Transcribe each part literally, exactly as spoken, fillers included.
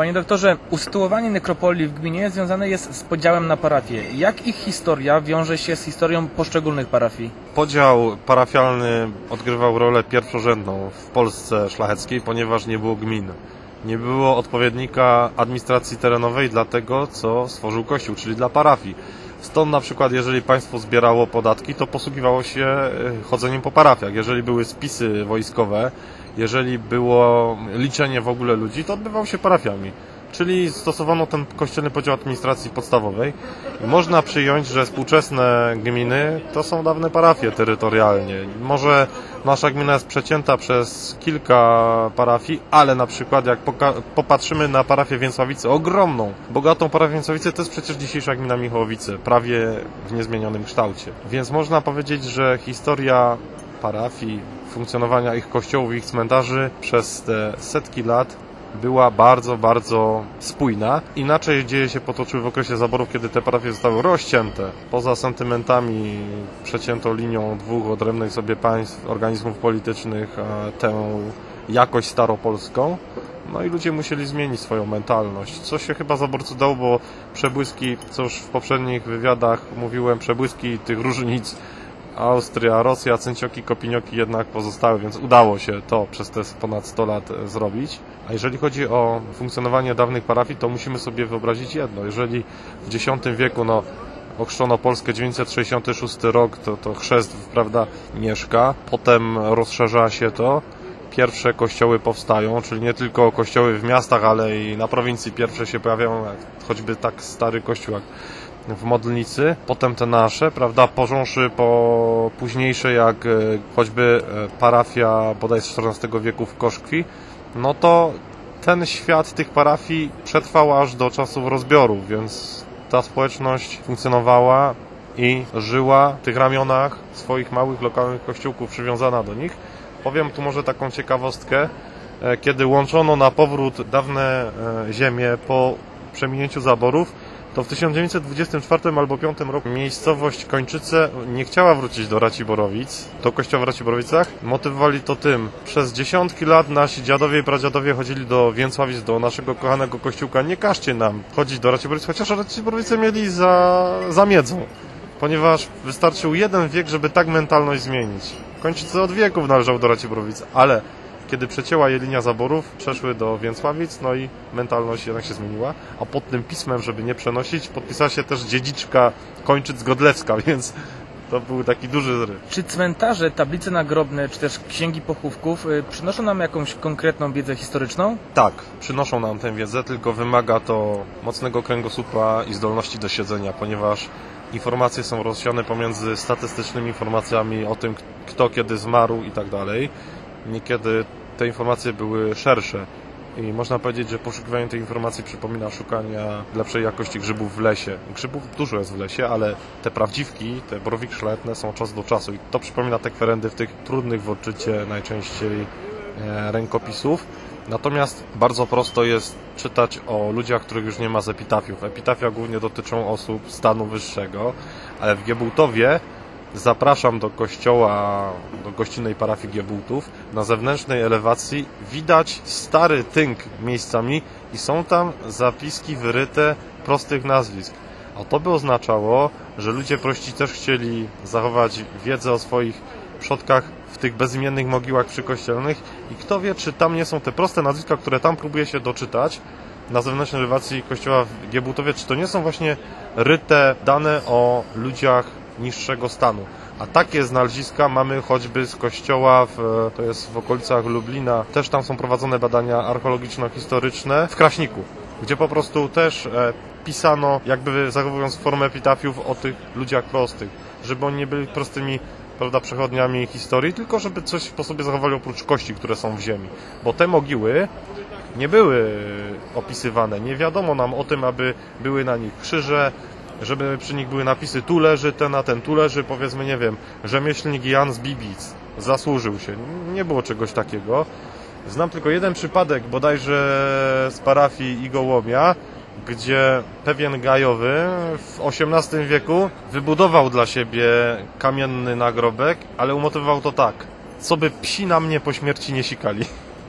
Panie doktorze, usytuowanie nekropolii w gminie związane jest z podziałem na parafie. Jak ich historia wiąże się z historią poszczególnych parafii? Podział parafialny odgrywał rolę pierwszorzędną w Polsce szlacheckiej, ponieważ nie było gmin. Nie było odpowiednika administracji terenowej dla tego, co stworzył Kościół, czyli dla parafii. Stąd na przykład, jeżeli państwo zbierało podatki, to posługiwało się chodzeniem po parafiach. Jeżeli były spisy wojskowe, jeżeli było liczenie w ogóle ludzi, to odbywało się parafiami. Czyli stosowano ten kościelny podział administracji podstawowej. I można przyjąć, że współczesne gminy to są dawne parafie terytorialnie. Może nasza gmina jest przecięta przez kilka parafii, ale na przykład jak popatrzymy na parafię Więcławice, ogromną, bogatą parafię Więcławice, to jest przecież dzisiejsza gmina Michałowice, prawie w niezmienionym kształcie. Więc można powiedzieć, że historia parafii, funkcjonowania ich kościołów, ich cmentarzy przez te setki lat była bardzo, bardzo spójna. Inaczej dzieje się potoczyły w okresie zaborów, kiedy te parafie zostały rozcięte. Poza sentymentami przecięto linią dwóch odrębnych sobie państw, organizmów politycznych tę jakość staropolską. No i ludzie musieli zmienić swoją mentalność. Co się chyba zaborcy dało, bo przebłyski, co już w poprzednich wywiadach mówiłem, przebłyski tych różnic Austria, Rosja, Cęcioki, Kopinioki jednak pozostały, więc udało się to przez te ponad sto lat zrobić. A jeżeli chodzi o funkcjonowanie dawnych parafii, to musimy sobie wyobrazić jedno. Jeżeli w dziesiątym wieku no, ochrzczono Polskę, dziewięćset sześćdziesiąty szósty rok, to, to chrzest, prawda, Mieszka, potem rozszerza się to, pierwsze kościoły powstają, czyli nie tylko kościoły w miastach, ale i na prowincji pierwsze się pojawiają, choćby tak stary kościół jak w Modlnicy, potem te nasze, prawda, począwszy po późniejsze jak choćby parafia bodaj z czternastego wieku w Koszkwi, no to ten świat tych parafii przetrwał aż do czasów rozbiorów, więc ta społeczność funkcjonowała i żyła w tych ramionach swoich małych, lokalnych kościółków, przywiązana do nich. Powiem tu może taką ciekawostkę, kiedy łączono na powrót dawne ziemie po przeminięciu zaborów, to w tysiąc dziewięćset dwudziestym czwartym albo piątym roku miejscowość Kończyce nie chciała wrócić do Raciborowic, do kościoła w Raciborowicach. Motywowali to tym. Przez dziesiątki lat nasi dziadowie i pradziadowie chodzili do Więcławic, do naszego kochanego kościółka. Nie każcie nam chodzić do Raciborowic, chociaż Raciborowice mieli za, za miedzą. Ponieważ wystarczył jeden wiek, żeby tak mentalność zmienić. Kończyce od wieków należały do Raciborowic, ale kiedy przecięła je linia zaborów, przeszły do Więcławic, no i mentalność jednak się zmieniła, a pod tym pismem, żeby nie przenosić, podpisała się też dziedziczka Kończyc-Godlewska, więc to był taki duży zryw. Czy cmentarze, tablice nagrobne, czy też księgi pochówków y, przynoszą nam jakąś konkretną wiedzę historyczną? Tak, przynoszą nam tę wiedzę, tylko wymaga to mocnego kręgosłupa i zdolności do siedzenia, ponieważ informacje są rozsiane pomiędzy statystycznymi informacjami o tym, kto kiedy zmarł i tak dalej. Niekiedy te informacje były szersze i można powiedzieć, że poszukiwanie tych informacji przypomina szukania lepszej jakości grzybów w lesie. Grzybów dużo jest w lesie, ale te prawdziwki, te borowiki szlachetne są od czasu do czasu i to przypomina te kwerendy w tych trudnych w odczycie najczęściej rękopisów. Natomiast bardzo prosto jest czytać o ludziach, których już nie ma z epitafiów. Epitafia głównie dotyczą osób stanu wyższego, ale w Giebułtowie zapraszam do kościoła, do gościnnej parafii Giebułtów. Na zewnętrznej elewacji widać stary tynk miejscami i są tam zapiski wyryte prostych nazwisk. A to by oznaczało, że ludzie prości też chcieli zachować wiedzę o swoich przodkach w tych bezimiennych mogiłach przykościelnych i kto wie, czy tam nie są te proste nazwiska, które tam próbuje się doczytać na zewnętrznej elewacji kościoła w Giebułtowie, czy to nie są właśnie ryte dane o ludziach niższego stanu. A takie znaleziska mamy choćby z kościoła, w, to jest w okolicach Lublina, też tam są prowadzone badania archeologiczno-historyczne w Kraśniku, gdzie po prostu też e, pisano, jakby zachowując formę epitafiów o tych ludziach prostych, żeby oni nie byli prostymi, prawda, przechodniami historii, tylko żeby coś po sobie zachowali oprócz kości, które są w ziemi. Bo te mogiły nie były opisywane, nie wiadomo nam o tym, aby były na nich krzyże, żeby przy nich były napisy tu leży ten, a ten tu leży, powiedzmy, nie wiem, rzemieślnik Jan z Bibic zasłużył się. Nie było czegoś takiego. Znam tylko jeden przypadek, bodajże z parafii Igołomia, gdzie pewien gajowy w osiemnastym wieku wybudował dla siebie kamienny nagrobek, ale umotywował to tak: co by psi na mnie po śmierci nie sikali.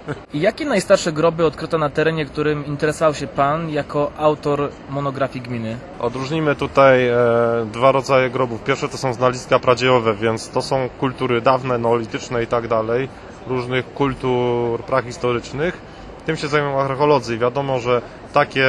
I jakie najstarsze groby odkryto na terenie, którym interesował się Pan jako autor monografii gminy? Odróżnimy tutaj e, dwa rodzaje grobów. Pierwsze to są znaleziska pradziejowe, więc to są kultury dawne, neolityczne i tak dalej, różnych kultur prahistorycznych. Tym się zajmują archeolodzy i wiadomo, że takie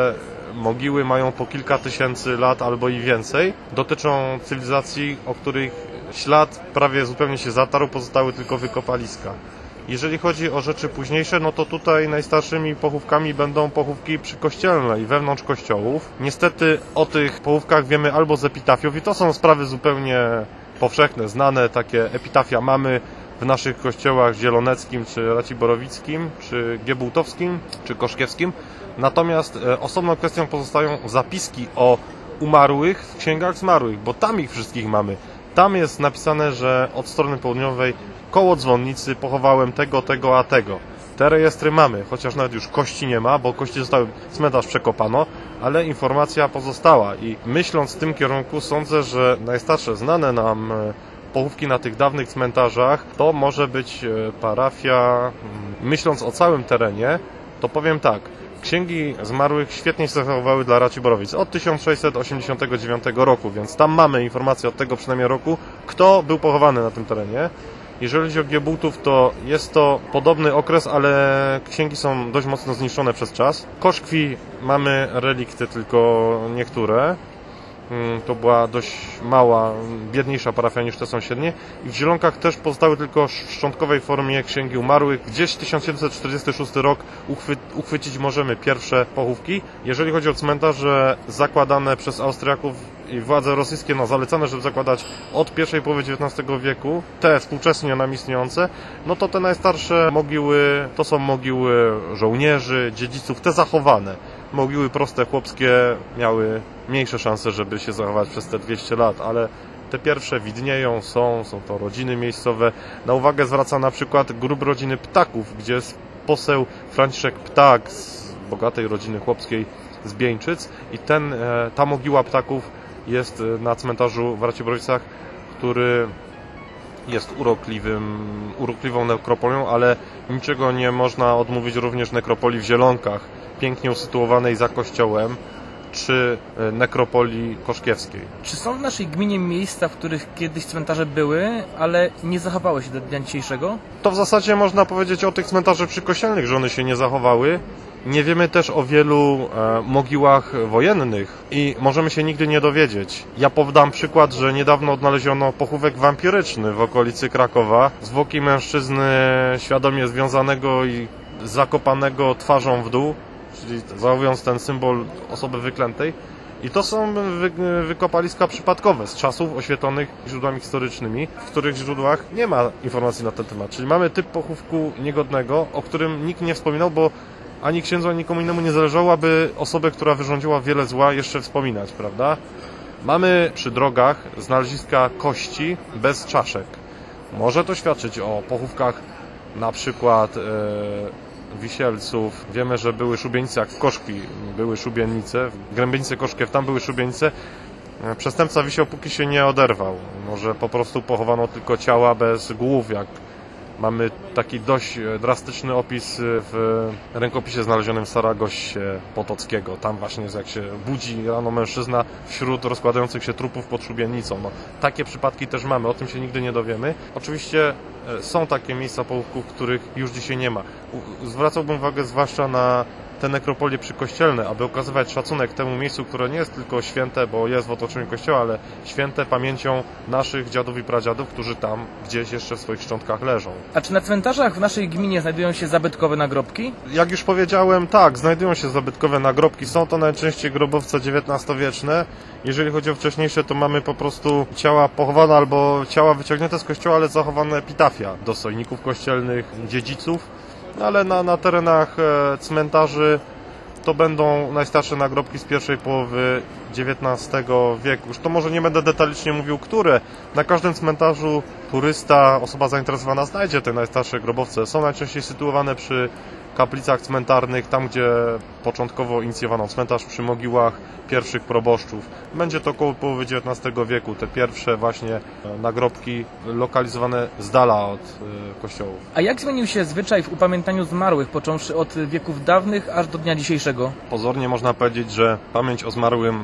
mogiły mają po kilka tysięcy lat albo i więcej. Dotyczą cywilizacji, o których ślad prawie zupełnie się zatarł, pozostały tylko wykopaliska. Jeżeli chodzi o rzeczy późniejsze, no to tutaj najstarszymi pochówkami będą pochówki przykościelne i wewnątrz kościołów. Niestety o tych pochówkach wiemy albo z epitafiów i to są sprawy zupełnie powszechne, znane. Takie epitafia mamy w naszych kościołach zieloneckim, czy raciborowickim, czy giebultowskim, czy koszkiewskim. Natomiast osobną kwestią pozostają zapiski o umarłych w księgach zmarłych, bo tam ich wszystkich mamy. Tam jest napisane, że od strony południowej koło dzwonnicy pochowałem tego, tego, a tego. Te rejestry mamy, chociaż nawet już kości nie ma, bo kości zostały, cmentarz przekopano, ale informacja pozostała i myśląc w tym kierunku sądzę, że najstarsze znane nam pochówki na tych dawnych cmentarzach to może być parafia, myśląc o całym terenie, to powiem tak, księgi zmarłych świetnie się zachowały dla Raciborowic od tysiąc sześćset osiemdziesiątego dziewiątego roku, więc tam mamy informacje od tego przynajmniej roku, kto był pochowany na tym terenie. Jeżeli chodzi o Giebultów, to jest to podobny okres, ale księgi są dość mocno zniszczone przez czas. Koszkwi mamy relikty tylko niektóre. To była dość mała, biedniejsza parafia niż te sąsiednie. I w Zielonkach też pozostały tylko w szczątkowej formie księgi umarłych. Gdzieś tysiąc siedemset czterdziesty szósty rok uchwy, uchwycić możemy pierwsze pochówki. Jeżeli chodzi o cmentarze zakładane przez Austriaków i władze rosyjskie, no zalecane, żeby zakładać od pierwszej połowy dziewiętnastego wieku, te współczesnie nam istniejące, no to te najstarsze mogiły to są mogiły żołnierzy, dziedziców, te zachowane. Mogiły proste, chłopskie miały mniejsze szanse, żeby się zachować przez te dwieście lat, ale te pierwsze widnieją, są, są to rodziny miejscowe. Na uwagę zwraca na przykład grób rodziny Ptaków, gdzie jest poseł Franciszek Ptak z bogatej rodziny chłopskiej z Bieńczyc i ten, ta mogiła Ptaków jest na cmentarzu w Raciborowicach, który jest urokliwym, urokliwą nekropolią, ale niczego nie można odmówić również nekropolii w Zielonkach, pięknie usytuowanej za kościołem, czy nekropolii koszkiewskiej. Czy są w naszej gminie miejsca, w których kiedyś cmentarze były, ale nie zachowały się do dnia dzisiejszego? To w zasadzie można powiedzieć o tych cmentarzach przykościelnych, że one się nie zachowały. Nie wiemy też o wielu e, mogiłach wojennych i możemy się nigdy nie dowiedzieć. Ja podam przykład, że niedawno odnaleziono pochówek wampiryczny w okolicy Krakowa. Zwłoki mężczyzny świadomie związanego i zakopanego twarzą w dół, czyli zachowując ten symbol osoby wyklętej. I to są wy, wykopaliska przypadkowe z czasów oświetlonych źródłami historycznymi, w których źródłach nie ma informacji na ten temat. Czyli mamy typ pochówku niegodnego, o którym nikt nie wspominał, bo ani księdzu, ani nikomu innemu nie zależało, aby osobę, która wyrządziła wiele zła, jeszcze wspominać, prawda? Mamy przy drogach znaleziska kości bez czaszek. Może to świadczyć o pochówkach na przykład e, Wisielców. Wiemy, że były szubienice, jak w Koszkwi były szubienice, w Grębienicy Koszkiew tam były szubienice. Przestępca wisiał, póki się nie oderwał. Może po prostu pochowano tylko ciała bez głów, jak mamy taki dość drastyczny opis w rękopisie znalezionym w Saragosie Potockiego. Tam właśnie jest, jak się budzi rano mężczyzna wśród rozkładających się trupów pod szubienicą. No, takie przypadki też mamy, o tym się nigdy nie dowiemy. Oczywiście są takie miejsca pochówków, których już dzisiaj nie ma. Zwracałbym uwagę zwłaszcza na te nekropolie przykościelne, aby okazywać szacunek temu miejscu, które nie jest tylko święte, bo jest w otoczeniu kościoła, ale święte pamięcią naszych dziadów i pradziadów, którzy tam gdzieś jeszcze w swoich szczątkach leżą. A czy na cmentarzach w naszej gminie znajdują się zabytkowe nagrobki? Jak już powiedziałem, tak, znajdują się zabytkowe nagrobki. Są to najczęściej grobowce dziewiętnastowieczne. Jeżeli chodzi o wcześniejsze, to mamy po prostu ciała pochowane albo ciała wyciągnięte z kościoła, ale zachowane epitafia dostojników kościelnych, dziedziców. Ale na, na terenach e, cmentarzy to będą najstarsze nagrobki z pierwszej połowy dziewiętnastego wieku. Już to może nie będę detalicznie mówił, które. Na każdym cmentarzu turysta, osoba zainteresowana znajdzie te najstarsze grobowce. Są najczęściej sytuowane przy kaplicach cmentarnych, tam gdzie początkowo inicjowano cmentarz przy mogiłach pierwszych proboszczów. Będzie to około połowy dziewiętnastego wieku, te pierwsze właśnie nagrobki lokalizowane z dala od kościołów. A jak zmienił się zwyczaj w upamiętaniu zmarłych, począwszy od wieków dawnych aż do dnia dzisiejszego? Pozornie można powiedzieć, że pamięć o zmarłym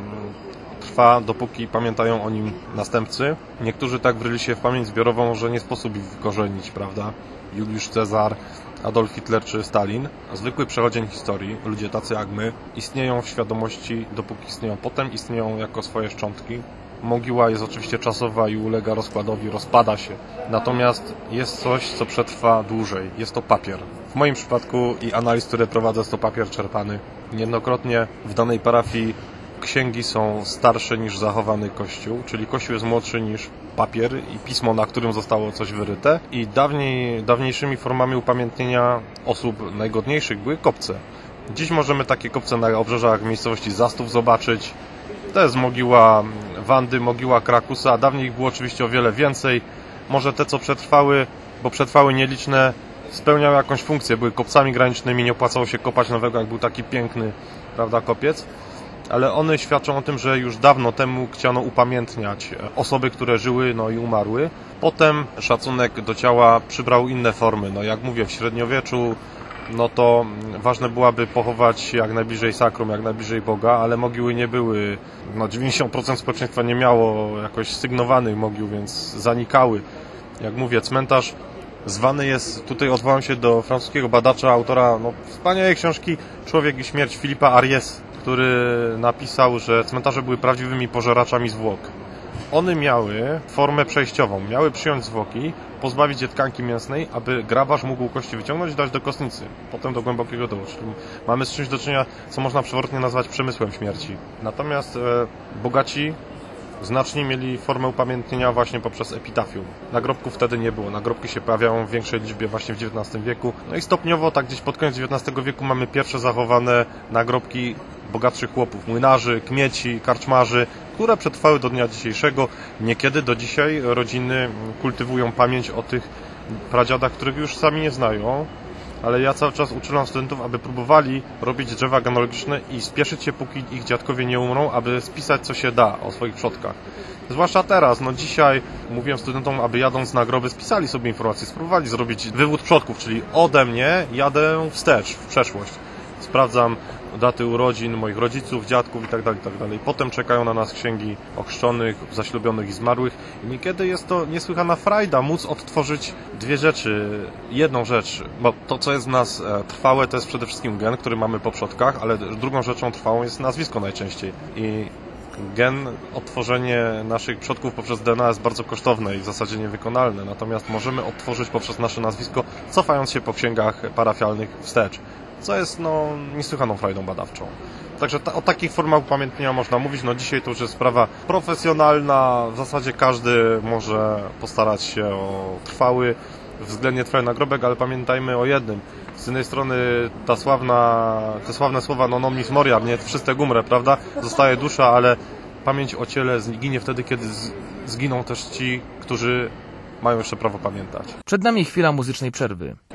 trwa, dopóki pamiętają o nim następcy. Niektórzy tak wryli się w pamięć zbiorową, że nie sposób ich wykorzenić, prawda? Juliusz Cezar, Adolf Hitler czy Stalin. A zwykły przechodzień historii, ludzie tacy jak my, istnieją w świadomości, dopóki istnieją. Potem istnieją jako swoje szczątki. Mogiła jest oczywiście czasowa i ulega rozkładowi, rozpada się. Natomiast jest coś, co przetrwa dłużej. Jest to papier. W moim przypadku i analiz, które prowadzę, jest to papier czerpany. Niejednokrotnie w danej parafii księgi są starsze niż zachowany kościół, czyli kościół jest młodszy niż papier i pismo, na którym zostało coś wyryte. I dawniej, dawniejszymi formami upamiętnienia osób najgodniejszych były kopce. Dziś możemy takie kopce na obrzeżach miejscowości Zastów zobaczyć. To jest mogiła Wandy, mogiła Krakusa, a dawniej ich było oczywiście o wiele więcej. Może te, co przetrwały, bo przetrwały nieliczne, spełniały jakąś funkcję, były kopcami granicznymi, nie opłacało się kopać nowego, jak był taki piękny, prawda, kopiec. Ale one świadczą o tym, że już dawno temu chciano upamiętniać osoby, które żyły, no i umarły. Potem szacunek do ciała przybrał inne formy. No jak mówię, w średniowieczu no to ważne byłaby pochować się jak najbliżej sakrum, jak najbliżej Boga, ale mogiły nie były, no dziewięćdziesiąt procent społeczeństwa nie miało jakoś sygnowanych mogił, więc zanikały. Jak mówię, cmentarz zwany jest, tutaj odwołam się do francuskiego badacza, autora no, wspaniałej książki Człowiek i śmierć Philippa Ariès, który napisał, że cmentarze były prawdziwymi pożeraczami zwłok. One miały formę przejściową, miały przyjąć zwłoki, pozbawić je tkanki mięsnej, aby grabarz mógł kości wyciągnąć i dać do kostnicy, potem do głębokiego dołu. Czyli mamy z czymś do czynienia, co można przewrotnie nazwać przemysłem śmierci. Natomiast e, bogaci znaczni mieli formę upamiętnienia właśnie poprzez epitafium. Nagrobków wtedy nie było. Nagrobki się pojawiają w większej liczbie właśnie w dziewiętnastym wieku. No i stopniowo, tak gdzieś pod koniec dziewiętnastego wieku mamy pierwsze zachowane nagrobki bogatszych chłopów, młynarzy, kmieci, karczmarzy, które przetrwały do dnia dzisiejszego. Niekiedy do dzisiaj rodziny kultywują pamięć o tych pradziadach, których już sami nie znają, ale ja cały czas uczulam studentów, aby próbowali robić drzewa genealogiczne i spieszyć się, póki ich dziadkowie nie umrą, aby spisać, co się da o swoich przodkach. Zwłaszcza teraz, no dzisiaj mówiłem studentom, aby jadąc na groby spisali sobie informacje, spróbowali zrobić wywód przodków, czyli ode mnie jadę wstecz, w przeszłość. Sprawdzam daty urodzin moich rodziców, dziadków itd., itd. Potem czekają na nas księgi ochrzczonych, zaślubionych i zmarłych. I niekiedy jest to niesłychana frajda móc odtworzyć dwie rzeczy. Jedną rzecz, bo to, co jest w nas trwałe, to jest przede wszystkim gen, który mamy po przodkach, ale drugą rzeczą trwałą jest nazwisko najczęściej. I gen, odtworzenie naszych przodków poprzez D N A jest bardzo kosztowne i w zasadzie niewykonalne. Natomiast możemy odtworzyć poprzez nasze nazwisko, cofając się po księgach parafialnych wstecz. Co jest no, niesłychaną frajdą badawczą. Także ta, o takich formach upamiętnienia można mówić. No dzisiaj to już jest sprawa profesjonalna. W zasadzie każdy może postarać się o trwały, względnie trwały nagrobek, ale pamiętajmy o jednym. Z jednej strony ta sławna, te sławne słowa non omnis moriar, nie wszyscy umrę, prawda? Zostaje dusza, ale pamięć o ciele zginie wtedy, kiedy zginą też ci, którzy mają jeszcze prawo pamiętać. Przed nami chwila muzycznej przerwy.